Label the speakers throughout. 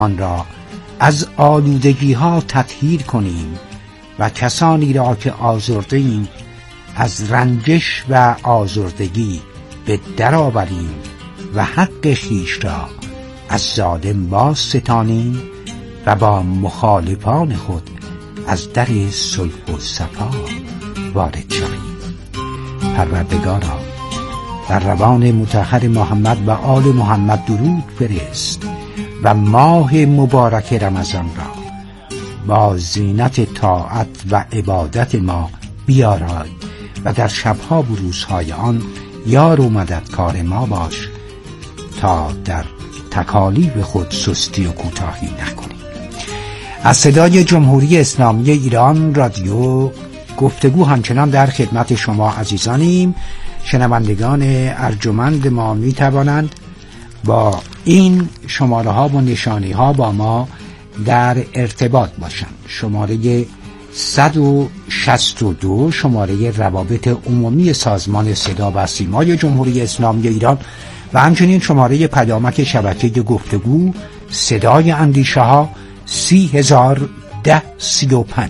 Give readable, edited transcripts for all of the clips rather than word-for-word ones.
Speaker 1: آن را از آلودگی ها تطهیر کنیم و کسانی را که آزرده ایم از رنجش و آزردگی به در آوریم و حق خویش را از ظالم باز ستانیم و با مخالفان خود از در صلح و صفا وارد شویم. پروردگارا در روان مطهر محمد و آل محمد درود فرست و ماه مبارک رمضان را با زینت طاعت و عبادت ما بیارای و در شبها و روزهای آن یار و مددکار ما باش تا در تکالیف خود سستی و کوتاهی نکنیم. از صدای جمهوری اسلامی ایران رادیو گفتگو همچنان در خدمت شما عزیزانیم. شنوندگان ارجمند ما می توانند با این شماره ها و نشانی ها با ما در ارتباط باشند. شماره 162 شماره روابط عمومی سازمان صدا و سیمای جمهوری اسلامی ایران و همچنین شماره پیامک شبکه گفتگو صدای اندیشه ها 301035.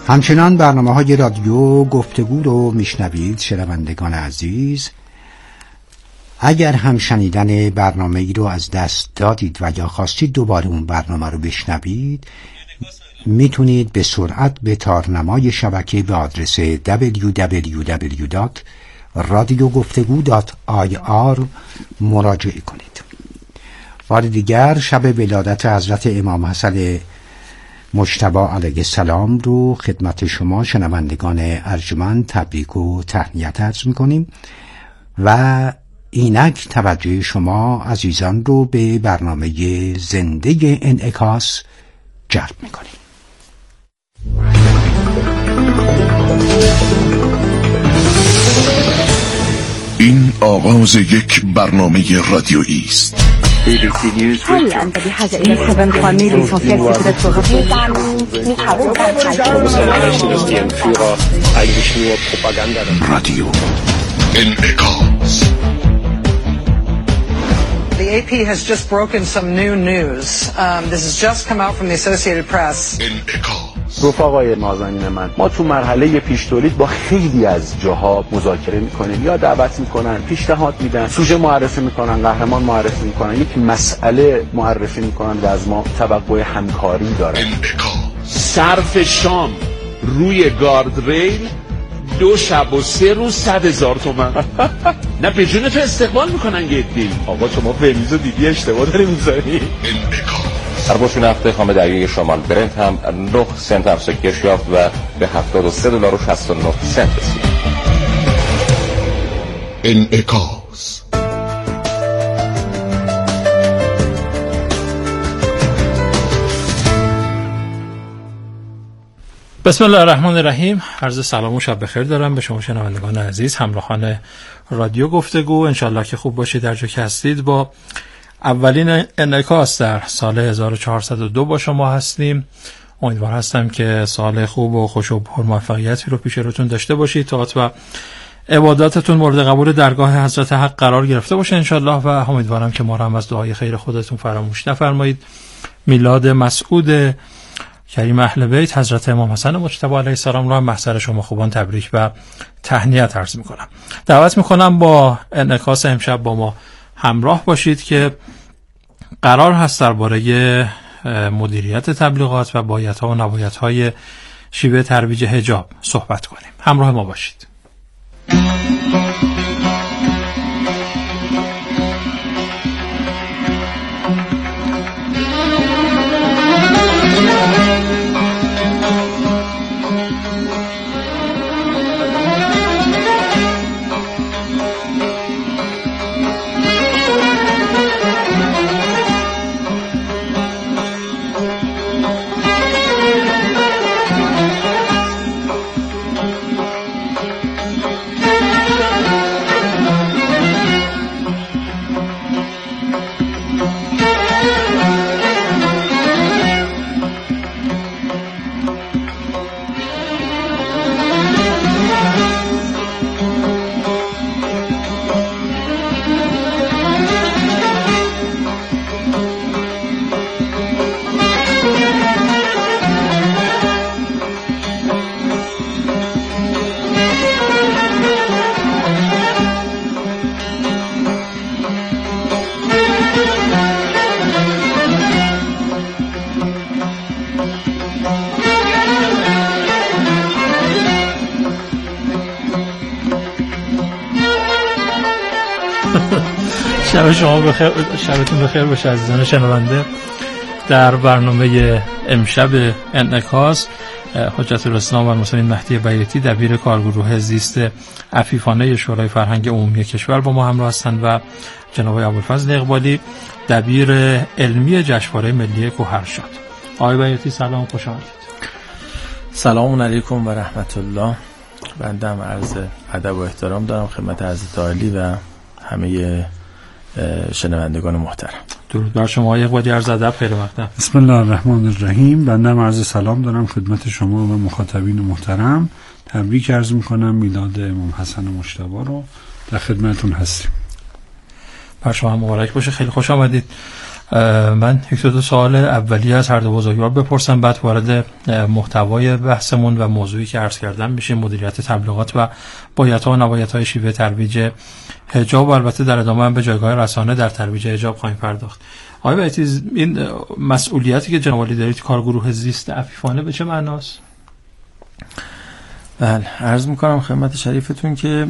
Speaker 1: همچنان برنامه‌های رادیو گفتگو رو میشنوید شنوندگان عزیز. اگر هم شنیدن برنامه‌ای رو از دست دادید و یا خواستید دوباره اون برنامه رو بشنوید، میتونید به سرعت به تارنمای شبکه به آدرس www.radiogoftegu.ir مراجعه کنید. بار دیگر شب ولادت حضرت امام حسن مجتبی علیه السلام رو خدمت شما شنوندگان ارجمند تبریک و تهنیت عرض می‌کنیم و اینک توجه شما عزیزان رو به برنامه زنده انعکاس جلب می‌کنیم.
Speaker 2: این آغاز یک برنامه رادیویی است. رادیو انعکاس.
Speaker 3: The AP has just broken some new news. This has just come out from the Associated Press.
Speaker 4: رفقای نازنین من، ما تو مرحله پیش تولید با خیلی از جاها مذاکره میکنیم، یا دعوت میکنن، پیشنهاد میدن، سوژه معرفی میکنن، قهرمان معرفی میکنن، یک مسئله معرفی میکنن و از ما توقع همکاری دارن.
Speaker 5: صرف شام روی گاردریل 2 شب و 3 روز 100,000 تومان. نه به جون تو استقبال میکنن گدی. آقا شما فهمیزو دیدی اشتباه داری میذاری.
Speaker 6: در باشون هفته خام دریای شمال برنت هم 9 سنت افزایش یافت و به $73.69 رسید.
Speaker 2: انعکاس.
Speaker 7: بسم الله الرحمن الرحیم. عرض سلام و شب بخیر دارم به شما شنوندگان عزیز، همراهان رادیو گفتگو. انشالله که خوب باشید در جا که هستید. با اولین انعکاس در سال 1402 با شما هستیم. امیدوار هستم که سال خوب و خوش و پرموفقیتی رو پیش روتون داشته باشید. طاعت و عباداتتون مورد قبول درگاه حضرت حق قرار گرفته باشه انشالله و امیدوارم که ما رو هم از دعای خیر خودتون فراموش نفرمایید. میلاد مسعود کریم اهل بیت حضرت امام حسن مجتبی علیه السلام رو هم محضر شما خوبان تبریک و تهنیت عرض میکنم. دعوت میکنم با انعکاس امشب با ما همراه باشید که قرار هست درباره مدیریت تبلیغات و بایدها و نبایدهای شیوه ترویج حجاب صحبت کنیم. همراه ما باشید. شب شما بخیر، شبتون بخیر باشه عزیزان شنونده. در برنامه امشب انعکاس حجت الاسلام و المسلمین مهدی بیاتی دبیر کارگروه زیست عفیفانه شورای فرهنگ عمومی کشور با ما همراه هستند و جناب ابوالفضل اقبالی دبیر علمی جشنواره ملی گوهرشاد. آقای بیاتی سلام، خوش آمدید.
Speaker 8: سلام علیکم و رحمت الله. بنده هم عرض ادب و احترام دارم خدمت حضرت عالی و همه شنوندگان محترم.
Speaker 7: درود بر شما آقای اقبالی، عرض ادب، خیر مقدم.
Speaker 9: بسم الله الرحمن الرحیم. بنده هم عرض سلام دارم خدمت شما و مخاطبین محترم. تبریک عرض میکنم میلاد امام حسن مجتبی رو، در خدمتتون هستیم.
Speaker 7: بر شما مبارک باشه، خیلی خوش آمدید. من یک دو سوال اولیه از هر دو بزرگوار بپرسم، بعد وارد محتوای بحثمون و موضوعی که عرض کردم میشه، مدیریت تبلیغات و بایدها و نبایدهای شیوه ترویج حجاب، و البته در ادامه هم به جایگاه رسانه در ترویج حجاب خواهیم پرداخت. آقای بیاتی، این مسئولیتی که جناب عالی دارید، کارگروه زیست عفیفانه، به چه معناست؟
Speaker 8: بله، عرض میکنم خدمت شریفتون که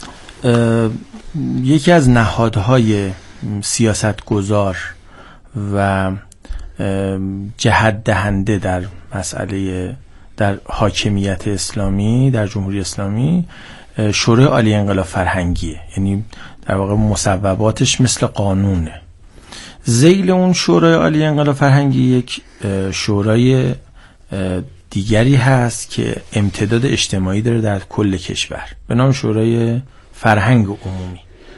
Speaker 8: یکی از نهادهای سیاستگزار و جهت دهنده در مسئله در حاکمیت اسلامی در جمهوری اسلامی شورای عالی انقلاب فرهنگیه، یعنی در واقع مصوباتش مثل قانونه. ذیل اون شورای عالی انقلاب فرهنگی یک شورای دیگری هست که امتداد اجتماعی داره در کل کشور به نام شورای فرهنگ عمومی،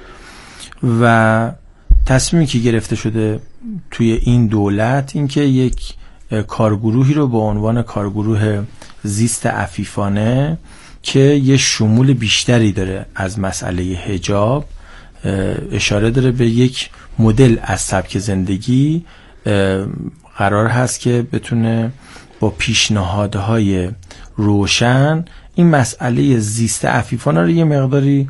Speaker 8: و تصمیمی که گرفته شده توی این دولت این که یک کارگروهی رو با عنوان کارگروه زیست عفیفانه که یه شمول بیشتری داره از مسئله حجاب، اشاره داره به یک مدل از سبک زندگی، قرار هست که بتونه با پیشنهادهای روشن این مسئله زیست عفیفانه رو یه مقداری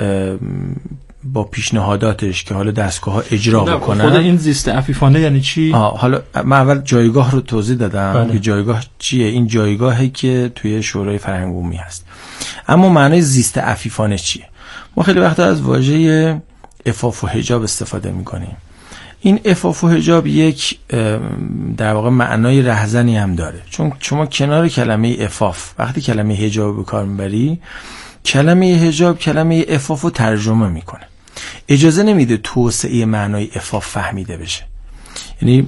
Speaker 8: با پیشنهاداتش که حالا دستگاه‌ها اجرا بکنن.
Speaker 7: خود این زیست عفیفانه یعنی چی؟
Speaker 8: حالا من اول جایگاه رو توضیح دادم که جایگاه چیه. این جایگاهی که توی شورای فرهنگ عمومی هست. اما معنای زیست عفیفانه چیه؟ ما خیلی وقتا از واژه عفاف و حجاب استفاده می‌کنیم. این عفاف و حجاب یک در واقع معنای رهزنی هم داره، چون شما کنار کلمه عفاف وقتی کلمه حجاب به کار میبری، کلمه حجاب کلمه عفاف رو ترجمه میکنه، اجازه نمیده توسعه معنای عفاف فهمیده بشه. یعنی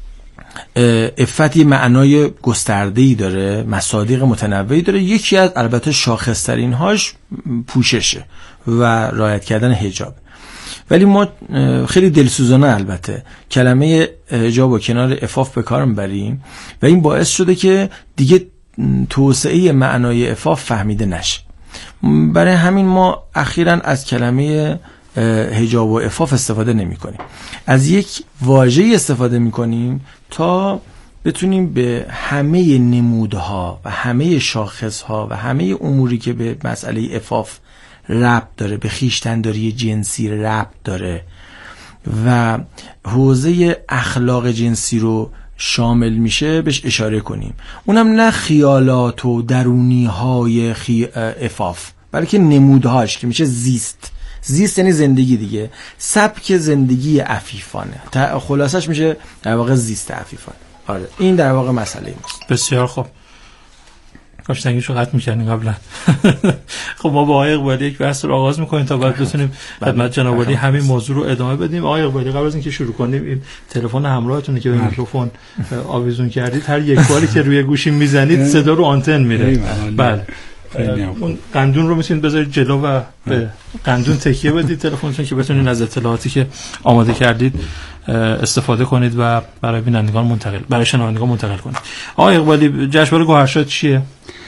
Speaker 8: عفت یه معنای گسترده‌ای داره، مصادیق متنوعی داره، یکی از البته شاخص‌ترین هاش پوششه و رعایت کردن حجاب. ولی ما خیلی دلسوزانه البته کلمه حجاب و کنار عفاف به کار میبریم و این باعث شده که دیگه توسعه معنای عفاف فهمیده نشه. برای همین ما اخیراً از کلمه حجاب و عفاف استفاده نمی کنیم، از یک واژه‌ای استفاده می کنیم تا بتونیم به همه نمودها و همه شاخصها و همه اموری که به مسئله عفاف ربط داره، به خویشتن‌داری جنسی ربط داره و حوزه اخلاق جنسی رو شامل میشه بهش اشاره کنیم. اونم نه خیالات و درونی‌های عفاف، بلکه نمودهاش که میشه زیست. زیست یعنی زندگی دیگه، سبک زندگی عفیفانه، خلاصش میشه در واقع زیست عفیفانه. آره، این در واقع مسئله ماست.
Speaker 7: بسیار خوب. کاشتنگیشو قطع میکنیم قبلا. خب ما با آقای اقبالی یک بحث رو آغاز میکنیم تا بعد بتونیم خدمت جناب عالی همین موضوع رو ادامه بدیم. آقای اقبالی، قبل از اینکه شروع کنیم، این تلفن همراهتونه که به میکروفون آویزون کردید، هر یک باری که روی گوشی میزنید صدا رو آنتن میره. بله، اون قندون رو میتونید بذارید جلو و به قندون تکیه بدید تلفنتون که بتونید از اطلاعاتی که آماده کردید استفاده کنید و برای بینندگان برای شنوندگان منتقل کنید. آقای اقبالی، جشنواره گوهرشاد چیه؟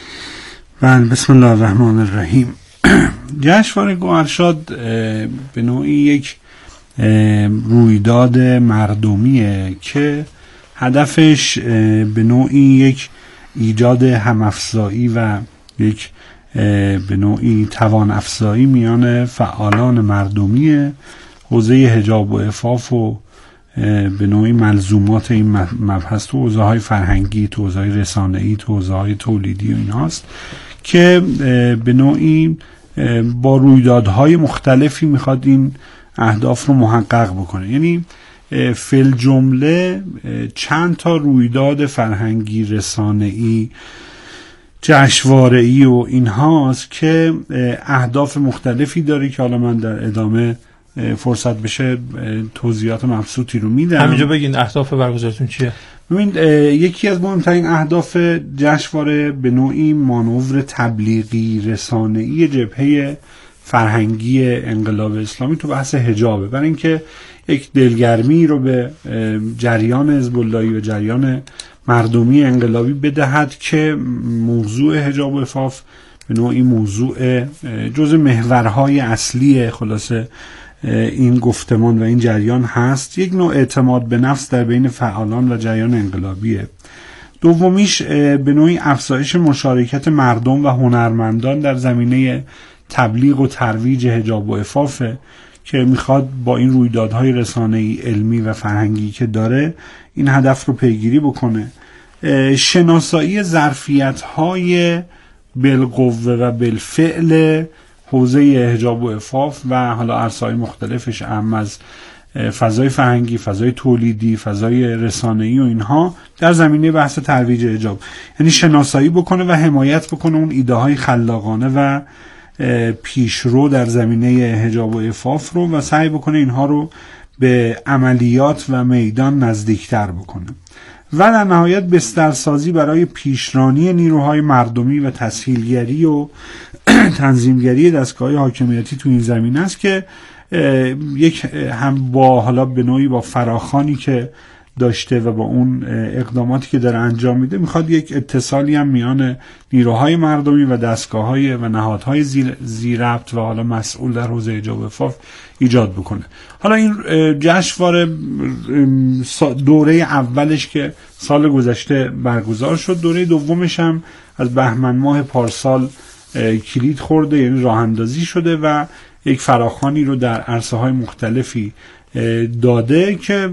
Speaker 9: بسم الله الرحمن الرحیم. جشنواره گوهرشاد به نوعی یک رویداد مردمیه که هدفش به نوعی یک ایجاد همافزایی و یک به نوعی توان افزایی میان فعالان مردمی حوزه حجاب و عفاف و به نوعی ملزومات این مبحث تو حوزه‌های فرهنگی، تو حوزه‌های رسانه‌ای، تو حوزه‌های تولیدی و ایناست که به نوعی با رویدادهای مختلفی میخواد این اهداف رو محقق بکنه. یعنی فی الجمله چند تا رویداد فرهنگی، رسانه‌ای، جشنواره‌ای و اینهاست که اهداف مختلفی داره که حالا من در ادامه فرصت بشه توضیحات مبسوطی رو میدم.
Speaker 7: همینجا بگین اهداف برگزاریتون چیه؟
Speaker 9: ببین، یکی از مهمترین اهداف جشنواره به نوعی مانور تبلیغی رسانه‌ای جبهه فرهنگی انقلاب اسلامی تو بحث حجابه، برای اینکه یک دلگرمی رو به جریان حزب اللهی و جریان مردمی انقلابی بدهد که موضوع حجاب و عفاف به نوعی موضوع جزء محورهای اصلی خلاصه این گفتمان و این جریان هست. یک نوع اعتماد به نفس در بین فعالان و جریان انقلابیه. دومیش به نوعی افزایش مشارکت مردم و هنرمندان در زمینه تبلیغ و ترویج حجاب و عفافه که میخواد با این رویدادهای رسانه‌ای علمی و فرهنگی که داره این هدف رو پیگیری بکنه. شناسایی ظرفیت‌های بالقوه و بالفعل حوزه حجاب و عفاف و حالا عرصه‌های مختلفش، اهم از فضای فرهنگی، فضای تولیدی، فضای رسانه‌ای و اینها در زمینه بحث ترویج حجاب، یعنی شناسایی بکنه و حمایت بکنه اون ایده های خلاقانه و پیشرو در زمینه حجاب و عفاف رو و سعی بکنه اینها رو به عملیات و میدان نزدیکتر بکنه و در نهایت بسترسازی برای پیشرانی نیروهای مردمی و تسهیلگری و تنظیمگری دستگاه حاکمیتی تو این زمینه است که یک هم با حالا به نوعی با فراخوانی که داشته و با اون اقداماتی که داره انجام میده میخواد یک اتصالی هم میان نیروهای مردمی و دستگاه‌های و نهادهای ذی‌ربط و حالا مسئول در حوزه حجاب و عفاف ایجاد بکنه. حالا این جشنواره دوره اولش که سال گذشته برگزار شد، دوره دومش هم از بهمن ماه پارسال کلید خورده، یعنی راه اندازی شده و یک فراخوانی رو در عرصه‌های مختلفی داده که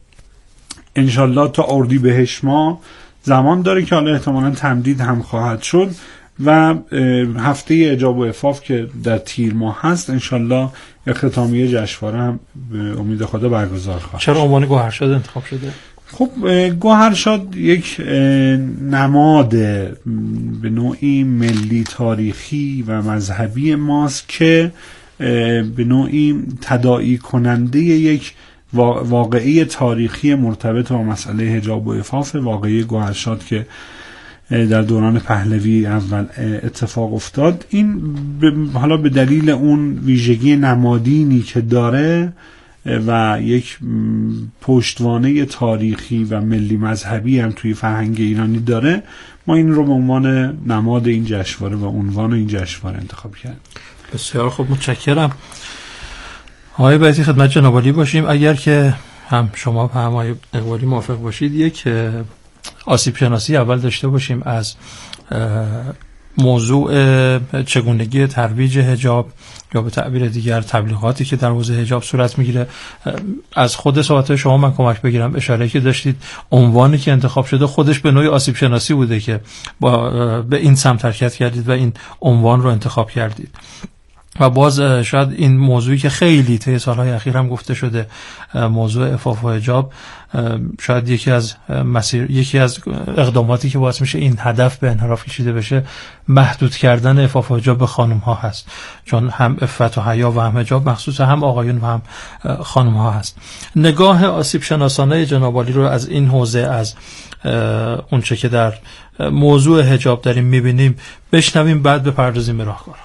Speaker 9: انشالله تا اردیبهشت ماه زمان داره که حالا احتمالاً تمدید هم خواهد شد و هفته حجاب و عفاف که در تیر ماه هست انشالله اختتامیه جشنواره هم به امید خدا برگزار خواهد.
Speaker 7: چرا عنوان گوهرشاد انتخاب شده؟
Speaker 9: خب گوهرشاد یک نماد به نوعی ملی تاریخی و مذهبی ماست که به نوعی تداعی کننده یک واقعی تاریخی مرتبط با مسئله حجاب و عفاف، واقعی گوهرشاد که در دوران پهلوی اول اتفاق افتاد. این حالا به دلیل اون ویژگی نمادینی که داره و یک پشتوانه تاریخی و ملی مذهبی هم توی فرهنگ ایرانی داره، ما این رو به عنوان نماد این جشنواره و عنوان این جشنواره انتخاب کردیم.
Speaker 7: بسیار خوب، متشکرم. آقای بیاتی خدمت جناب عالی باشیم. اگر که هم شما و هم آقای اقبالی موافق باشید یک آسیب شناسی اول داشته باشیم از موضوع چگونگی ترویج حجاب یا به تعبیر دیگر تبلیغاتی که در حوزه حجاب صورت میگیره. از خود صحبت شما من کمک بگیرم. اشاره که داشتید عنوانی که انتخاب شده خودش به نوعی آسیب شناسی بوده که به این سمت حرکت کردید و این عنوان رو انتخاب کردید و باز شاید این موضوعی که خیلی طی سالهای اخیر هم گفته شده، موضوع عفاف و حجاب، شاید یکی از اقداماتی که باعث میشه این هدف به انحراف کشیده بشه محدود کردن عفاف و حجاب به خانم ها هست، چون هم عفت و حیا و هم حجاب مخصوص هم آقایون و هم خانم ها هست. نگاه آسیب شناسانه جناب عالی رو از این حوزه، از اون چه که در موضوع حجاب داریم میبینیم بشنویم، بعد بپردازیم به راهکارها.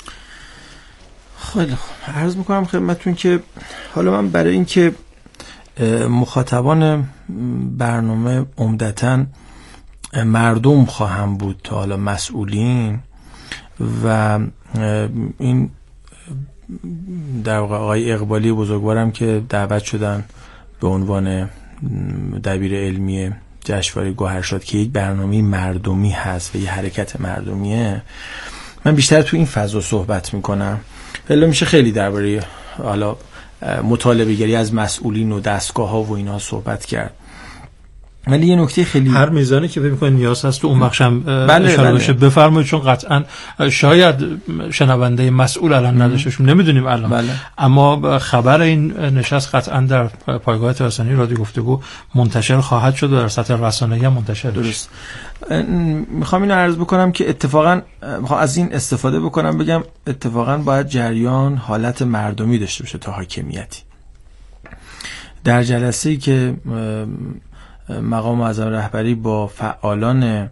Speaker 8: خیلی خوب، عرض میکنم خدمتتون که حالا من برای اینکه مخاطبان برنامه عمدتاً مردم خواهم بود تا حالا مسئولین و این در واقع آقای اقبالی بزرگوارم که دعوت شدن به عنوان دبیر علمی جشنواره گوهرشاد که یک برنامه مردمی هست و یک حرکت مردمیه، من بیشتر تو این فضا صحبت میکنم. حالا میشه خیلی درباره حالا مطالبه گری از مسئولین و دستگاه ها و اینا صحبت کرد، ولی یه نکته خیلی
Speaker 7: هر میزانی که فکر می‌کنید نیاز هست تو اون بخشم اشاره بشه بفرمایید، چون قطعا شاید شنونده مسئول الان نداشته، نمیدونیم الان
Speaker 8: بله.
Speaker 7: اما خبر این نشست قطعا در پایگاه تلویزیونی رادیو گفتگو منتشر خواهد شد و در سطح رسانه‌ای هم منتشر
Speaker 8: درست. میخوام اینو عرض بکنم که اتفاقا میخوام از این استفاده بکنم بگم اتفاقا باید جریان حالت مردمی داشته باشه تا حاکمیتی. در جلسه‌ای که مقام معظم رهبری با فعالان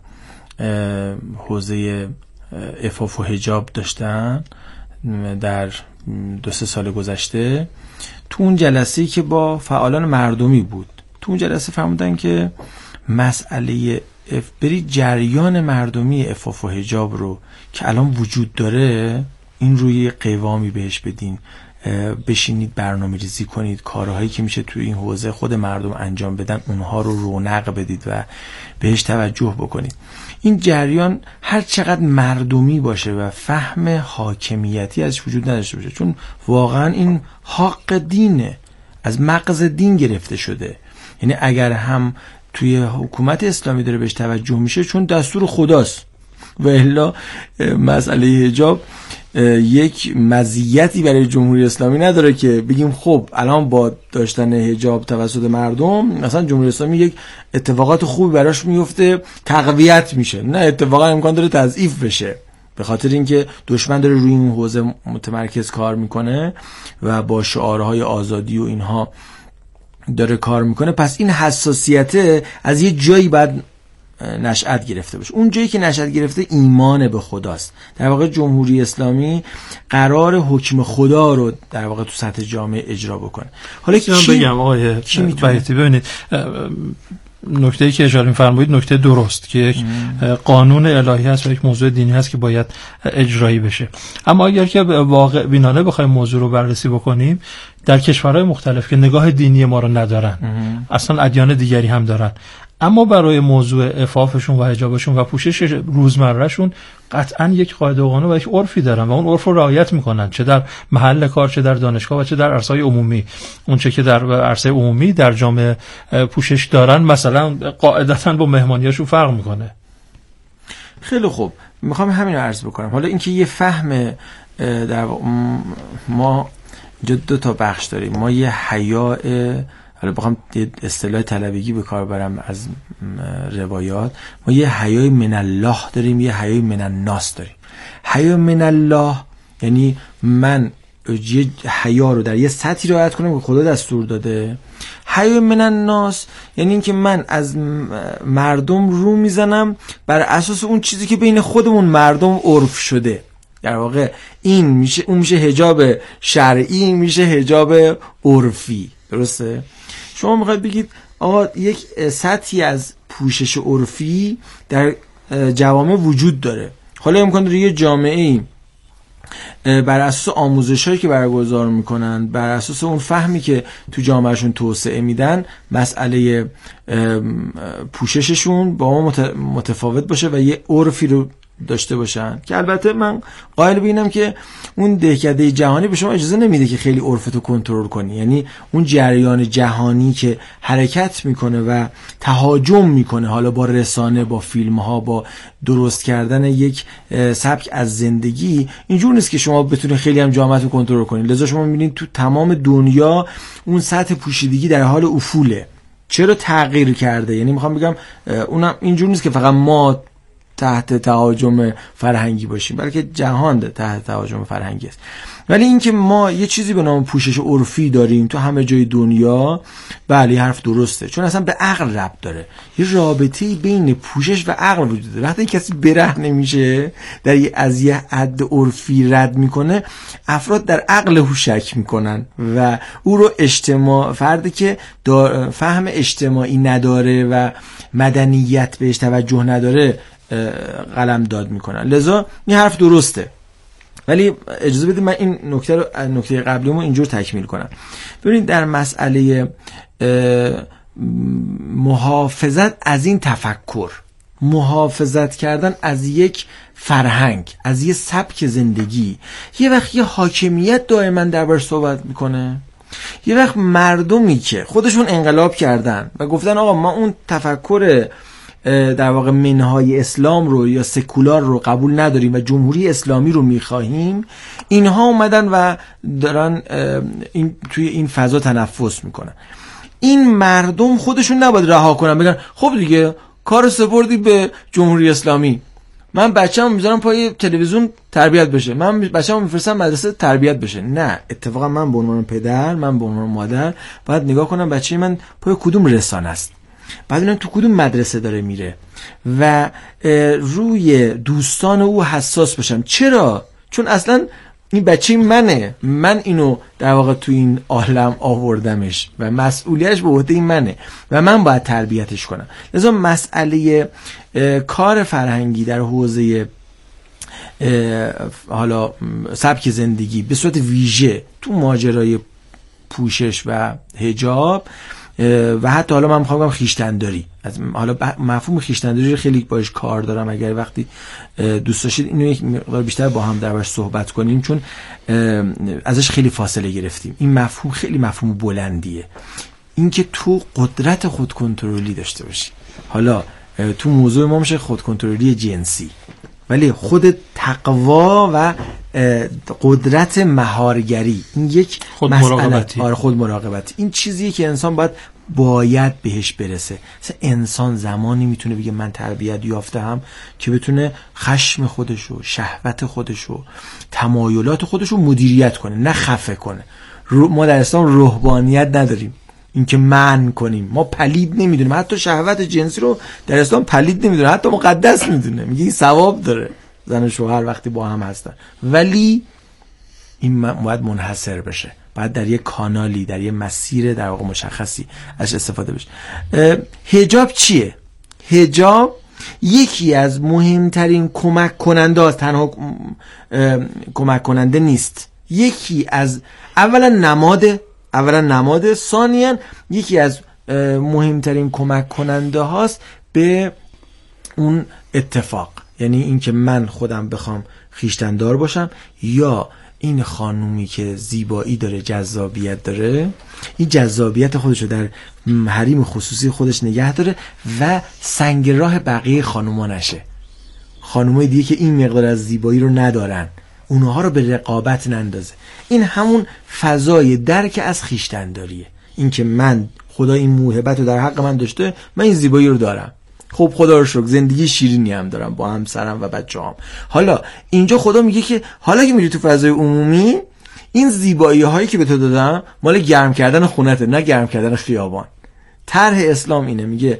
Speaker 8: حوزه عفاف و حجاب داشتن در 2-3 سال گذشته، تو اون جلسه‌ای که با فعالان مردمی بود، تو اون جلسه فرمودن که مسئله بری جریان مردمی عفاف و حجاب رو که الان وجود داره این روی قوامی بهش بدین، بشینید برنامه‌ریزی کنید، کارهایی که میشه توی این حوزه خود مردم انجام بدن اونها رو رونق بدید و بهش توجه بکنید. این جریان هر چقدر مردمی باشه و فهم حاکمیتی ازش وجود نداشته باشه، چون واقعا این حق دینه، از مغز دین گرفته شده. یعنی اگر هم توی حکومت اسلامی داره بهش توجه میشه چون دستور خداست، و الا مسئله حجاب یک مزیتی برای جمهوری اسلامی نداره که بگیم خب الان با داشتن حجاب توسط مردم مثلا جمهوری اسلامی یک اتفاقات خوبی براش میفته، تقویت میشه. نه، اتفاقا امکان داره تضعیف بشه، به خاطر اینکه دشمن داره روی این حوزه متمرکز کار میکنه و با شعارهای آزادی و اینها داره کار میکنه. پس این حساسیت از یه جایی باید نشأت گرفته باشه. اون جایی که نشأت گرفته ایمان به خداست. در واقع جمهوری اسلامی قرار حکم خدا رو در واقع تو سطح جامعه اجرا بکنه. حالا
Speaker 7: من بگم آقای بیاتی، ببینید نکته‌ای که اشاره می‌فرمایید نکته درست که یک قانون الهی هست و یک موضوع دینی هست که باید اجرایی بشه. اما اگر که واقع بینانه بخوایم موضوع رو بررسی بکنیم، در کشورهای مختلف که نگاه دینی ما رو ندارن، اصلا ادیان دیگری هم دارن، اما برای موضوع عفافشون و حجابشون و پوشش روزمرهشون قطعا یک قاعده و قانون و یک عرفی دارن و اون عرف رو رعایت میکنن، چه در محل کار، چه در دانشگاه و چه در عرصه‌های عمومی. اون چه که در عرصه عمومی در جامعه پوشش دارن مثلا قاعدتاً با مهمانیاشون فرق میکنه.
Speaker 8: خیلی خوب، میخوام همین رو عرض بکنم. حالا اینکه یه فهم در ما دو تا بخش داریم. ما یه حیا، حالا بخوام اصطلاح طلبگی به کار برم از روایات، ما یه حیای من الله داریم، یه حیای من الناس داریم. حیا من الله یعنی من یه حیا رو در یه سطحی رعایت کنم که خدا دستور داده. حیا من الناس یعنی اینکه من از مردم رو میزنم بر اساس اون چیزی که بین خودمون مردم عرف شده. در واقع این میشه، اون میشه حجاب شرعی، میشه حجاب عرفی. درسته؟ شما میخواید بگید آقا یک سطحی از پوشش عرفی در جوامع وجود داره. حالا امکان داره یه جامعه‌ای بر اساس آموزش‌هایی که برگزار میکنن، بر اساس اون فهمی که تو جامعهشون توسعه میدن، مسئله پوشششون با ما متفاوت باشه و یه عرفی رو داشته باشن که البته من قائل بینم که اون دهکده جهانی به شما اجازه نمیده که خیلی عرفتو کنترل کنی. یعنی اون جریان جهانی که حرکت میکنه و تهاجم میکنه، حالا با رسانه، با فیلمها، با درست کردن یک سبک از زندگی، اینجور نیست که شما بتونید خیلی هم جامعه‌تو کنترل کنید. لذا شما میبینید تو تمام دنیا اون سطح پوشیدگی در حال افوله. چرا تغییر کرده؟ یعنی میخوام بگم اونم اینجور نیست که فقط ما تحت تهاجم فرهنگی باشیم، بلکه جهان تحت تهاجم فرهنگی است. ولی اینکه ما یه چیزی به نام پوشش عرفی داریم تو همه جای دنیا، بله حرف درسته، چون اصلا به عقل ربط داره. یه رابطه‌ای بین پوشش و عقل وجود داره. وقتی کسی برهنه میشه از یه حد عرفی رد میکنه، افراد در عقل او شک میکنن و او رو فردی که فهم اجتماعی نداره و مدنیت بهش توجه نداره قلم داد میکنن. لذا این حرف درسته، ولی اجازه بدید من این نکته قبلیمو اینجور تکمیل کنم. ببینید در مسئله محافظت از این تفکر، محافظت کردن از یک فرهنگ، از یک سبک زندگی، یه وقت یه حاکمیت دائما دربارش صحبت میکنه، یه وقت مردمی که خودشون انقلاب کردن و گفتن آقا ما اون تفکر در واقع منهای اسلام رو یا سکولار رو قبول نداریم و جمهوری اسلامی رو میخواهیم، اینها اومدن و دارن توی این فضا تنفس میکنن. این مردم خودشون نباید رها کنن بگن خب دیگه کار سپردی به جمهوری اسلامی، من بچه‌مو میذارم پای تلویزیون تربیت بشه، من بچه‌مو میفرستم مدرسه تربیت بشه. نه، اتفاقا من به عنوان پدر، من به عنوان مادر باید نگاه کنم بچه من پای کدوم رسانه است، بعد ببینم تو کدوم مدرسه داره میره و روی دوستان او حساس باشم. چرا؟ چون اصلا این بچه منه، من اینو در واقع تو این عالم آوردمش و مسئولیتش به عهده منه و من باید تربیتش کنم. لذا مسئله کار فرهنگی در حوزه حالا سبک زندگی به صورت ویژه تو ماجرای پوشش و حجاب و حتی حالا من میخوام بگم خویشتن‌داری، از حالا مفهوم خویشتن‌داری رو خیلی باش کار دارم، اگر وقتی دوست داشتید اینو یک مقدار بیشتر با هم دربارش صحبت کنیم، چون ازش خیلی فاصله گرفتیم. این مفهوم خیلی مفهوم بلندیه، اینکه تو قدرت خودکنترلی داشته باشی. حالا تو موضوع ما میشه خودکنترلی جنسی، ولی خود تقوا و قدرت مهارگری، این یک مسئله خود مراقبتی، این چیزیه که انسان باید بهش برسه. مثلا انسان زمانی میتونه بگه من تربیت یافته‌ام که بتونه خشم خودشو، شهوت خودشو، تمایلات خودشو مدیریت کنه، نه خفه کنه. ما در اسلام روحانیت نداریم اینکه منع کنیم، ما پلید نمیدونیم، حتی شهوت جنسی رو در اسلام پلید نمیدونه، حتی مقدس میدونه، میگه این ثواب داره زن و شوهر وقتی با هم هستن، ولی این باید منحصر بشه، باید در یک کانالی، در یک مسیر در واقع مشخصی ازش استفاده بشه. حجاب چیه؟ حجاب یکی از مهمترین کمک کننده است، تنها کمک کننده نیست، یکی از اولا نماد، ثانیاً یکی از مهمترین کمک کننده هاست به اون اتفاق، یعنی اینکه من خودم بخوام خویشتن‌دار باشم یا این خانومی که زیبایی داره، جذابیت داره، این جذابیت خودش رو در حریم خصوصی خودش نگه داره و سنگ راه بقیه خانوما نشه. خانومای دیگه که این مقدار از زیبایی رو ندارن، اونها رو به رقابت نندازه. این همون فضای درک از خویشتن‌داریه، این که من خدا این موهبت رو در حق من داشته، من این زیبایی رو دارم، خب خدا رو شکر زندگی شیرینی هم دارم با همسرم و بچه‌هام. حالا اینجا خدا میگه که حالا که میری تو فضای عمومی، این زیبایی هایی که به تو دادم مال گرم کردن خونته، نه گرم کردن خیابان. طرح اسلام اینه، میگه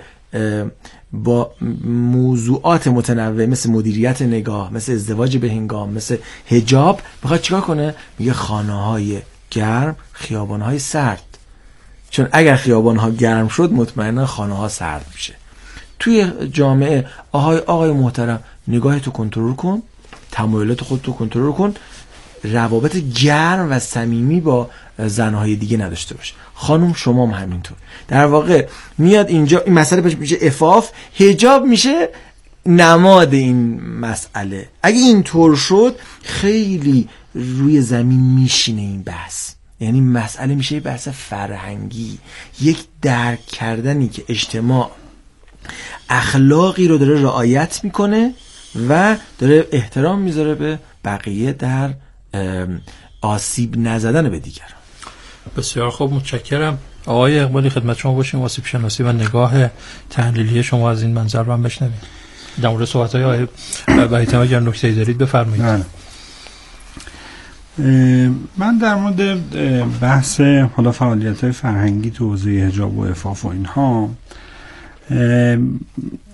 Speaker 8: با موضوعات متنوع مثل مدیریت نگاه، مثل ازدواج به هنگام، مثل حجاب، بخواد چیکار کنه؟ میگه خانه‌های گرم، خیابان‌های سرد. چون اگر خیابان‌ها گرم شد مطمئنا خانه‌ها سرد میشه. توی جامعه آقای محترم، نگاهتو کنترل کن، تمایلات خودتو کنترل کن، روابط گرم و صمیمی با زنهای دیگه نداشته باشه. خانم شما هم همینطور. در واقع میاد اینجا این مسئله میشه عفاف، حجاب میشه نماد این مسئله. اگه اینطور شد خیلی روی زمین میشینه این بحث، یعنی مسئله میشه بحث فرهنگی، یک درک کردنی که اجتماع اخلاقی رو داره رعایت میکنه و داره احترام میذاره به بقیه در آسیب نزدن به دیگران.
Speaker 7: بسیار خوب، متشکرم. آقای اقبالی خدمت شما باشیم، آسیب شناسی و نگاه تحلیلی شما از این منظر رو هم بشنویم. در مورد صحبت‌های آقای بهیتم اگر نکته‌ای دارید بفرمایید.
Speaker 9: من در مورد بحث حالا فعالیت‌های فرهنگی تو حوزه حجاب و عفاف و اینها